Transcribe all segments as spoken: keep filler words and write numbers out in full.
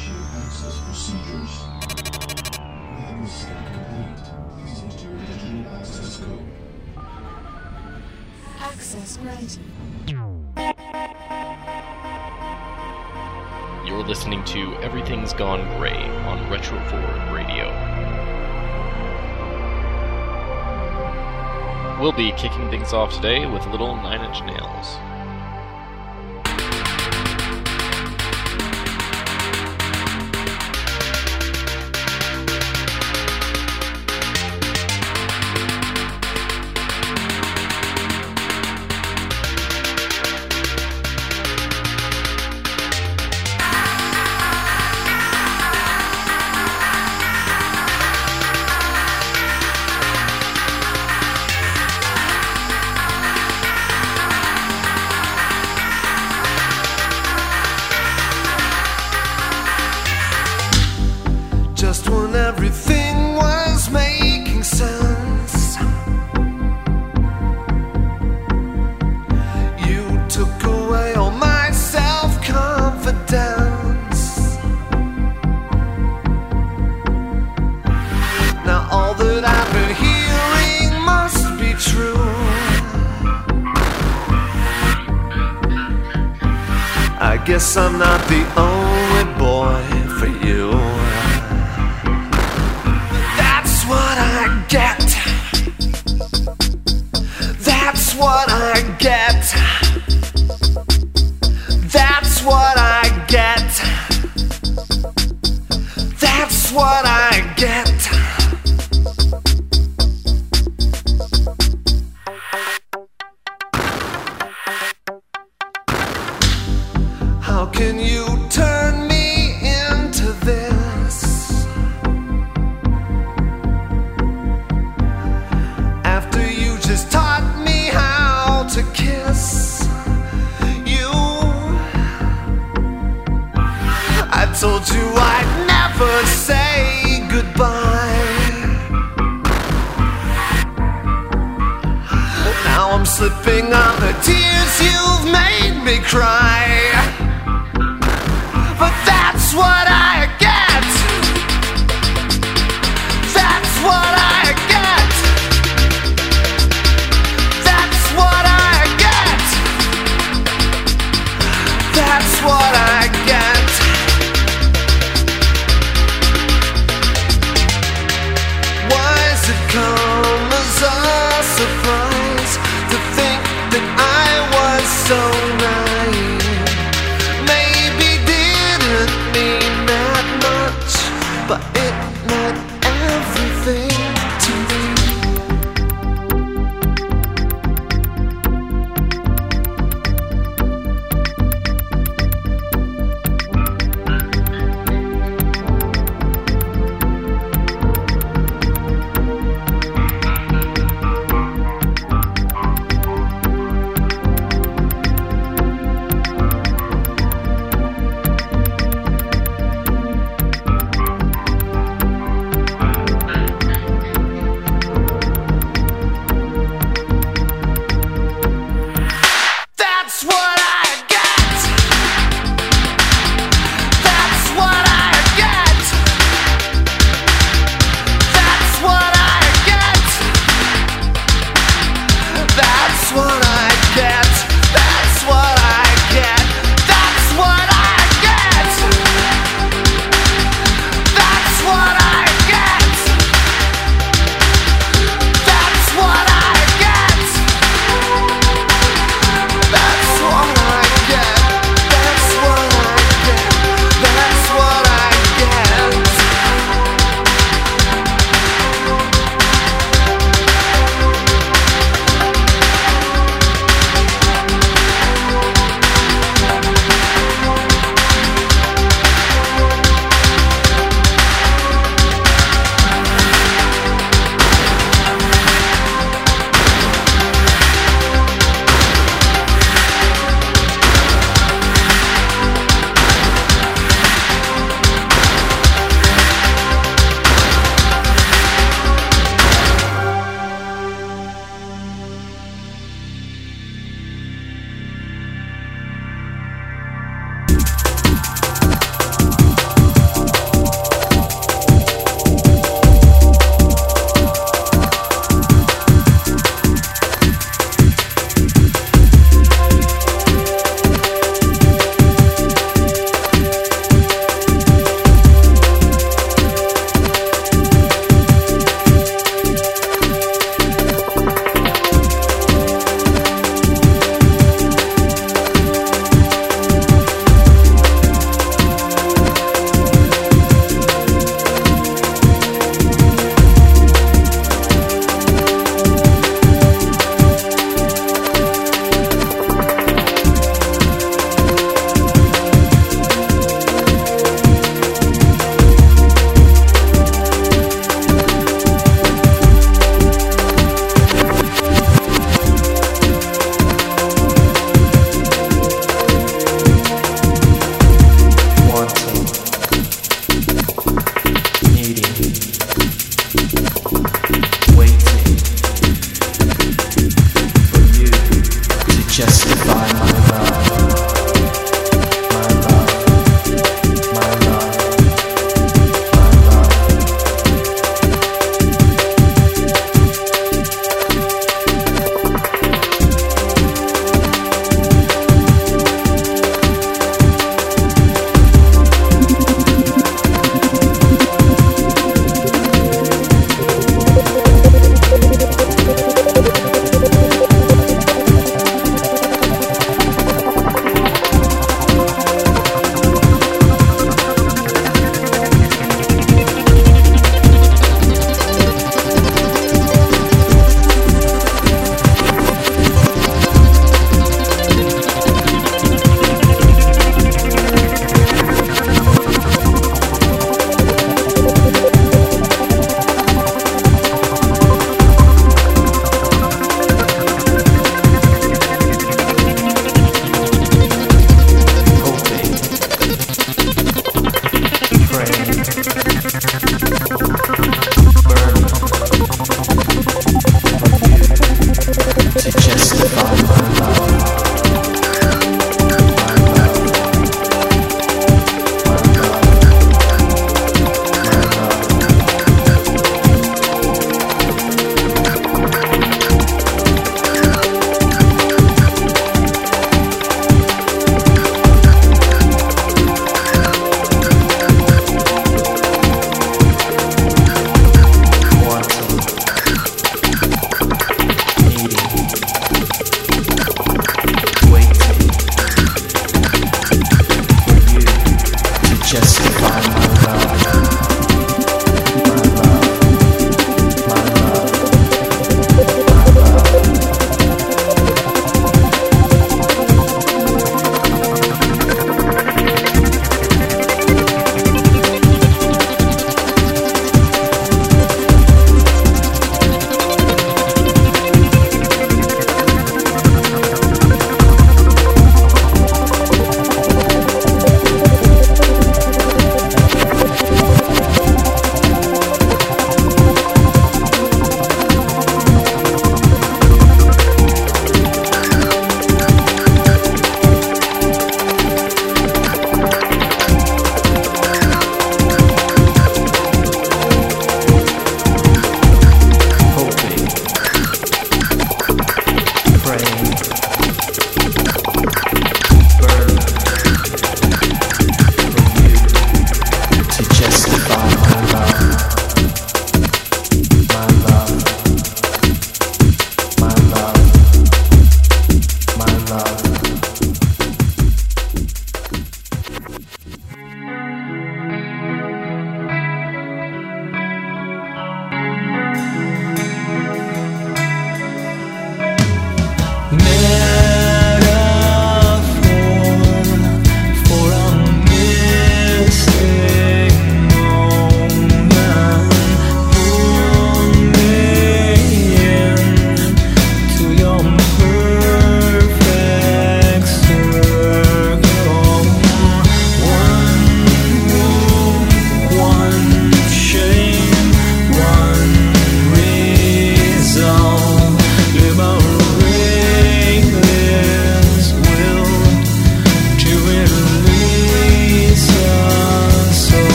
Initiate access procedures. Lab scan complete. Please enter your digital access code. Access granted. You're listening to Everything's Gone Grey on Retro Forward Radio. We'll be kicking things off today with little Nine Inch Nails. Just when everything was making sense, you took away all my self-confidence. Now all that I've been hearing must be true. I guess I'm not the only boy for you. What I get. That's what I get. That's what I get. That's what I get. How can you turn me into this? Just taught me how to kiss you. I told you I'd never say goodbye. Now I'm slipping on the tears you've made me cry. But that's what I get. That's what I get. That's what I get. Why does it come as a surprise to think that I was so naive?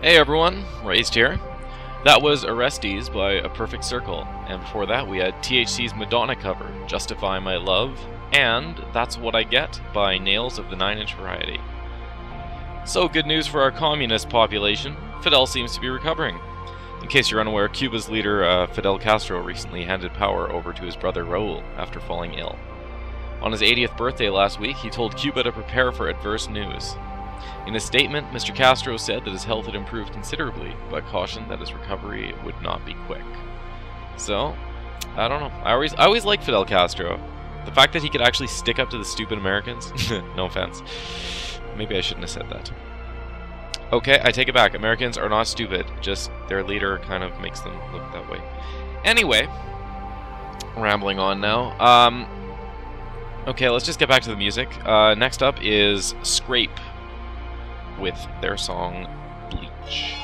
Hey everyone, Raised here. That was Orestes by A Perfect Circle, and before that we had T H C's Madonna cover, Justify My Love, and That's What I Get by Nails of the Nine Inch Variety. So good news for our communist population, Fidel seems to be recovering. In case you're unaware, Cuba's leader uh, Fidel Castro recently handed power over to his brother Raul after falling ill. On his eightieth birthday last week, he told Cuba to prepare for adverse news. In a statement, Mister Castro said that his health had improved considerably, but cautioned that his recovery would not be quick. So, I don't know. I always I always liked Fidel Castro. The fact that he could actually stick up to the stupid Americans, no offense. Maybe I shouldn't have said that. Okay, I take it back. Americans are not stupid, just their leader kind of makes them look that way. Anyway, rambling on now. Um, okay, let's just get back to the music. Uh, next up is Scrape with their song Bleach.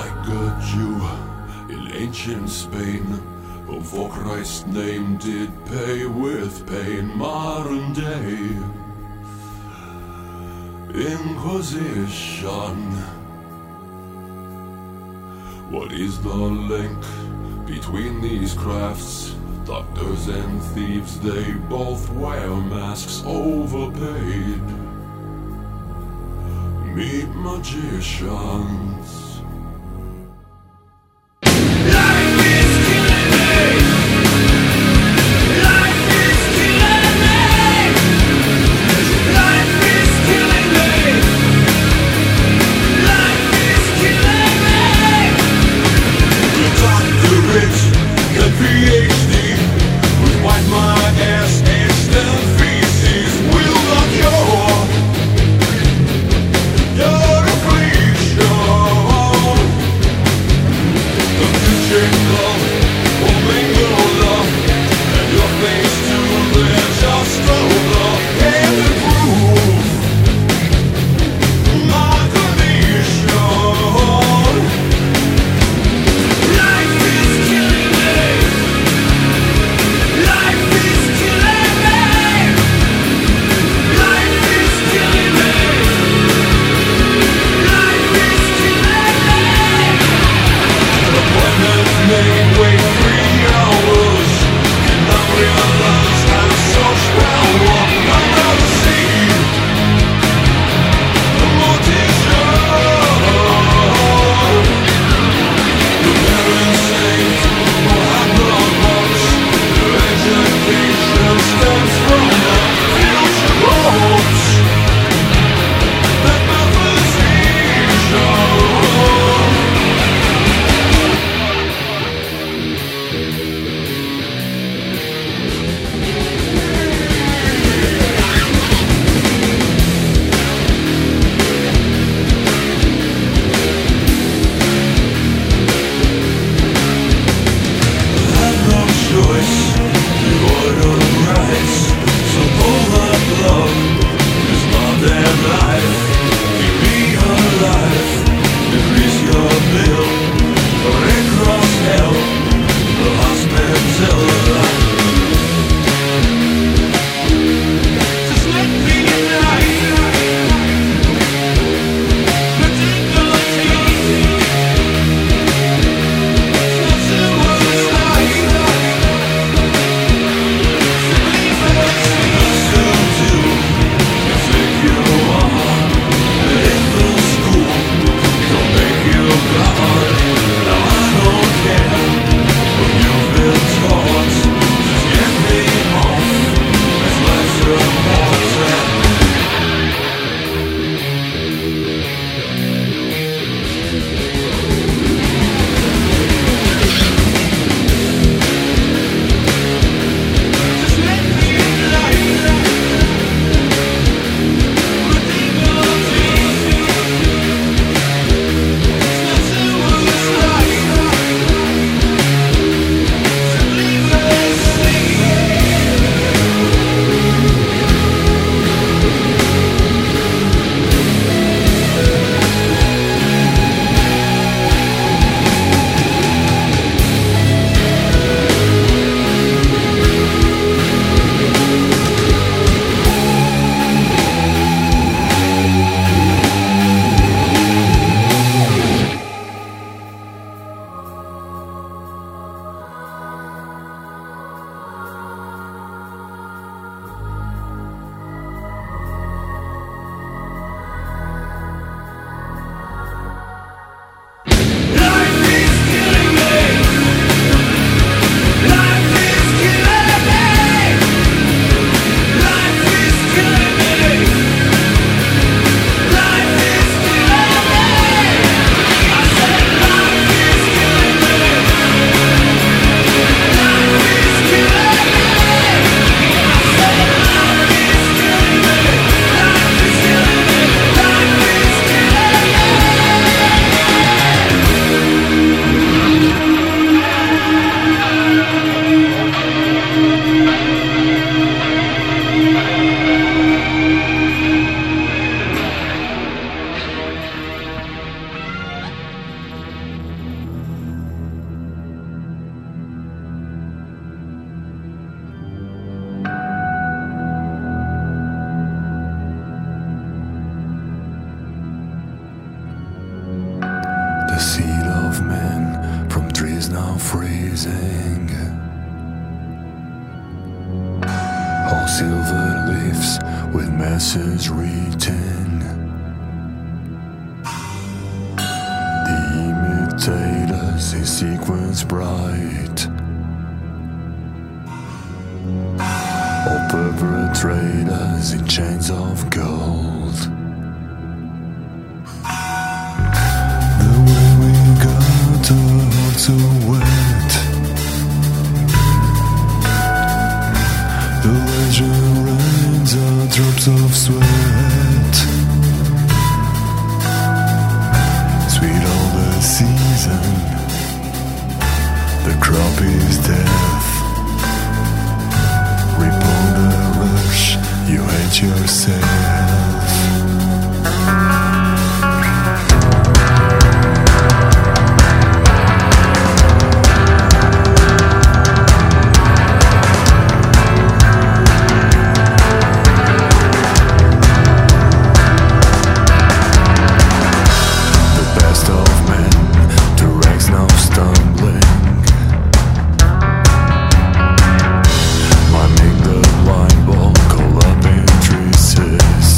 like a Jew in ancient Spain, whom for Christ's name did pay with pain. Modern day Inquisition. What is the link between these crafts? Doctors and thieves, they both wear masks, overpaid. Meet magicians. Oh, silver leaves with message written. The imitators in sequence bright, all perpetrators in chains of gold. The way we got our hearts so wet, the legend rains are drops of sweat. Sweet all the season, the crop is death. Rip on the rush, you hate yourself. Mining the line ball, collapsing traces.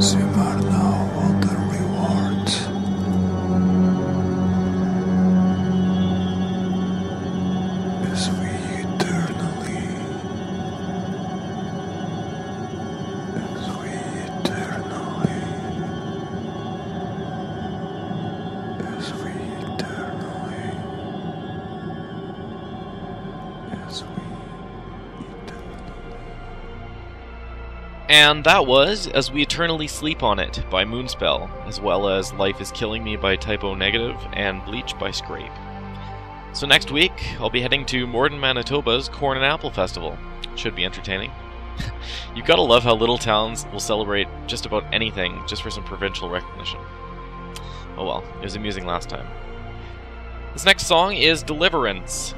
Simmer now on the rewards. As we eternally, as we eternally, as we eternally, as we And that was As We Eternally Sleep on It by Moonspell, as well as Life is Killing Me by Typo Negative and Bleach by Scrape. So next week, I'll be heading to Morden, Manitoba's Corn and Apple Festival. Should be entertaining. You gotta love how little towns will celebrate just about anything just for some provincial recognition. Oh well, it was amusing last time. This next song is Deliverance.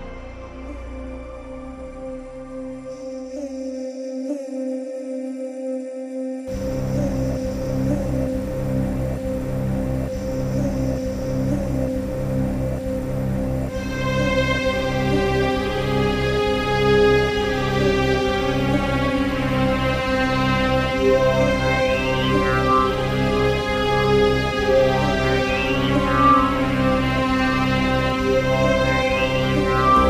Thank you.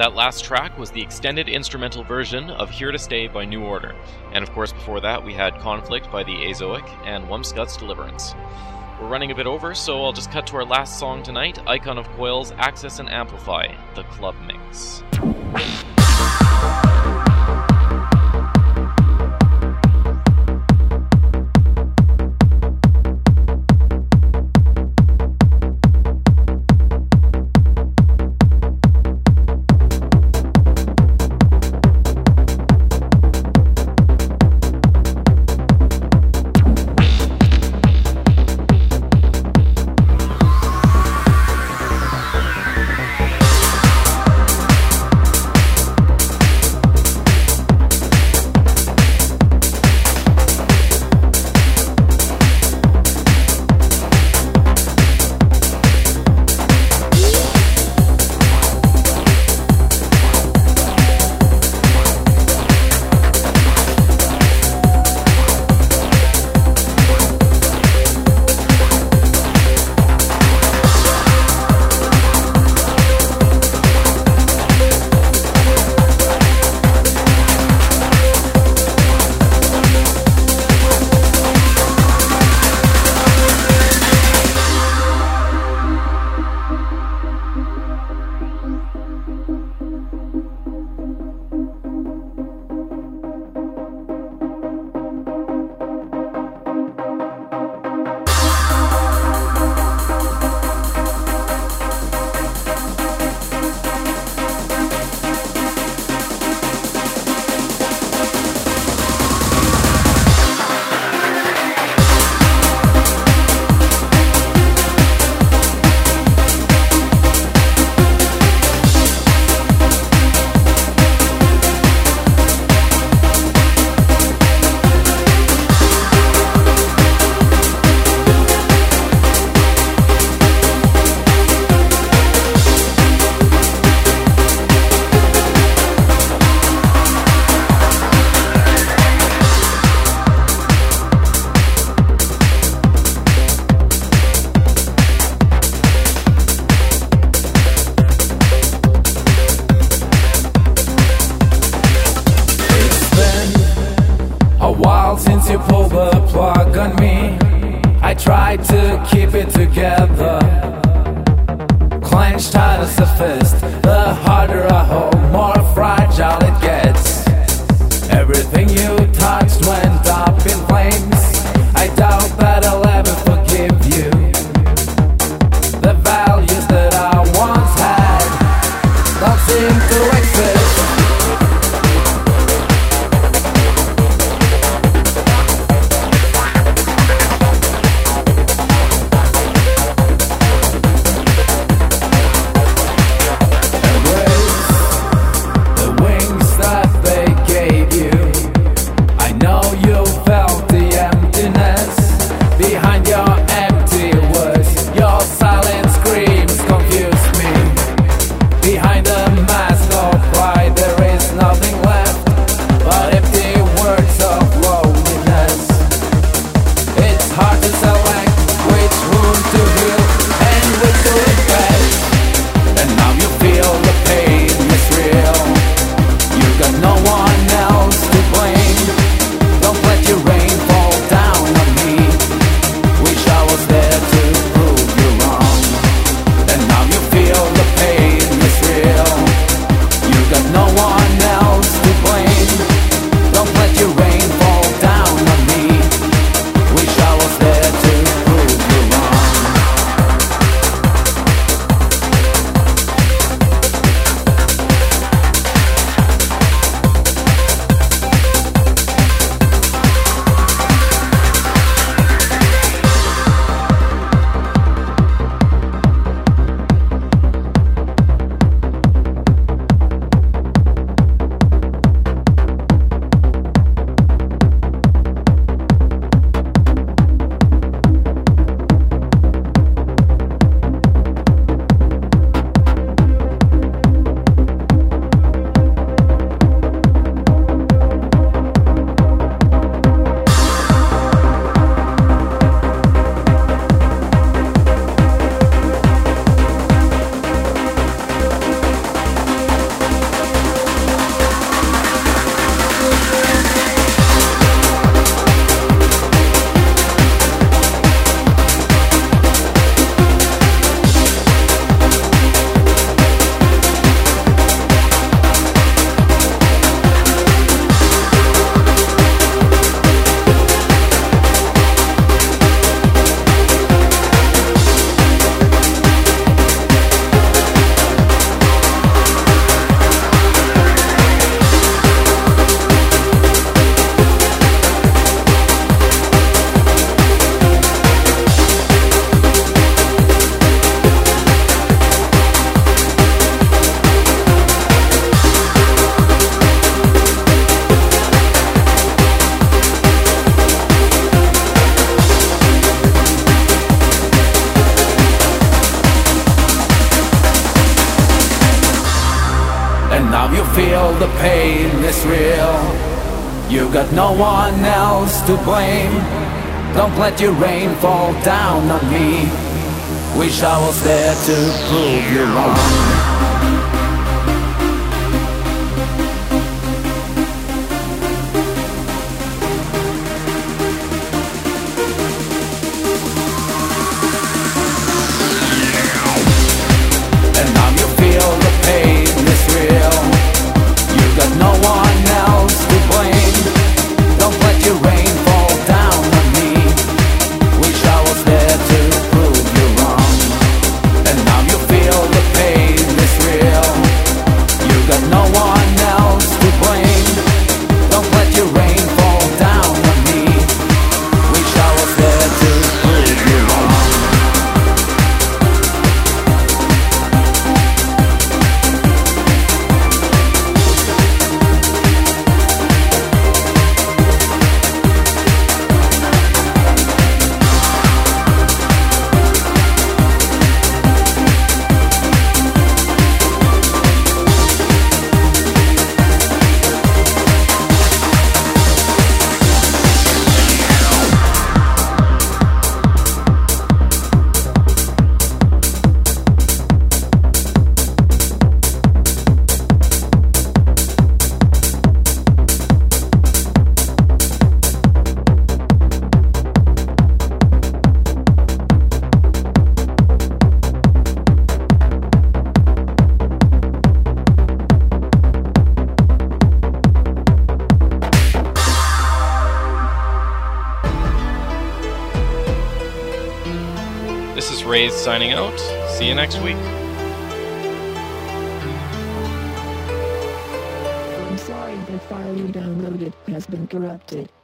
That last track was the extended instrumental version of Here to Stay by New Order. And of course before that we had Conflict by the Azoic and Wumpscut's Deliverance. We're running a bit over, so I'll just cut to our last song tonight, Icon of Coil's Access and Amplify, the Club Mix. Behind pain is real. You got no one else to blame. Don't let your rain fall down on me. Wish I was there to prove you wrong. This is Raze signing out. See you next week. I'm sorry, the file you downloaded has been corrupted.